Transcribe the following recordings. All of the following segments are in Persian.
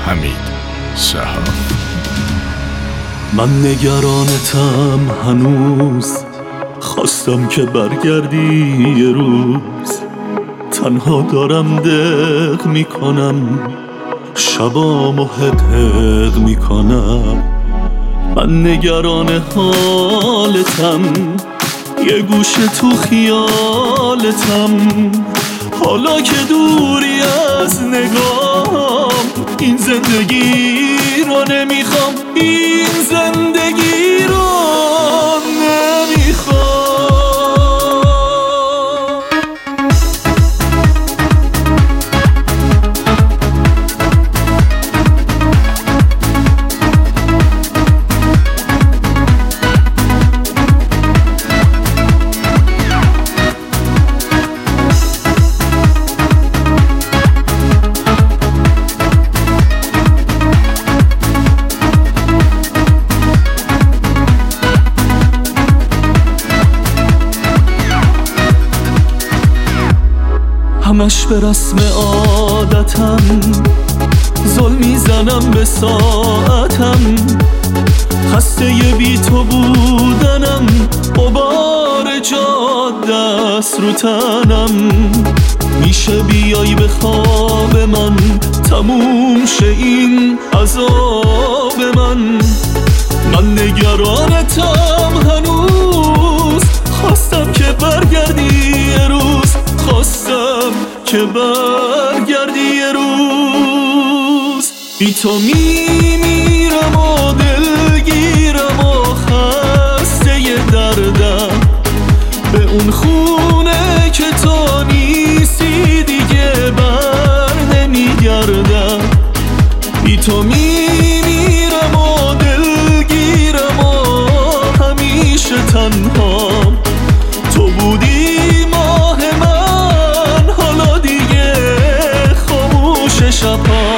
حمید صحاف. من نگرانتم هنوز، خواستم که برگردی یه روز. تنها دارم دق میکنم، شبامو حق میکنم. من نگران حالتم، یه گوشه تو خیالتم. حالا که دوری از نگام، این زندگی رو نمیخوام، این زندگی رو نمیخوام. همش به رسم عادتم، زل میزنم به ساعتم. خسته بی تو بودنم، غبار جاده است رو تنم. میشه بیای به خواب من، تموم شه این عذاب من. من نگرانتم هنوز، خواستم که برگردی یه روز. خواستم که برگردی یه روز. بی تو میمیرم و دلگیرم و خسته ی دردم. به اون خونه که تو نیستی دیگه بر نمیگردم. بی تو میمیرم و دلگیرم و همیشه تنهام. تو بودی ماه من، حالا دیگه خاموش شبها.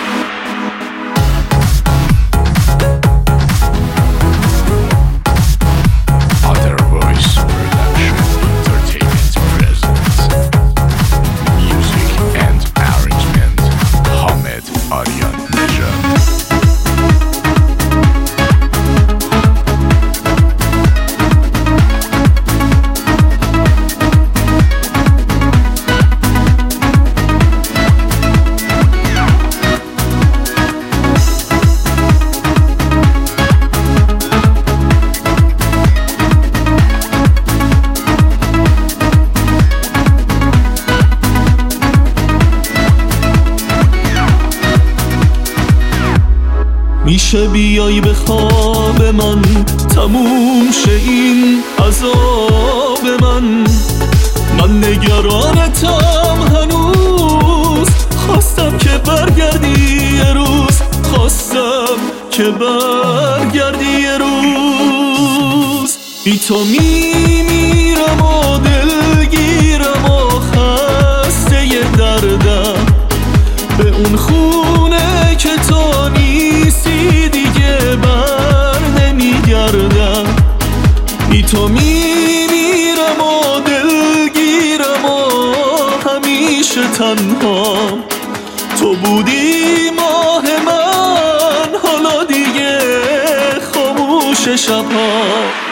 میشه بیای به خواب من، تموم شه این عذاب من. من نگرانتم هنوز، خواستم که برگردی یه روز. خواستم که برگردی یه روز. بی تو میمیرم و دلگیرم و خسته ی دردم. به اون خونه که تو نیستی دیگه بر نمیگردم. بی تو میمیرم و دلگیرم و همیشه تنهام. تو بودی ماه من، حالا دیگه خاموش شبها.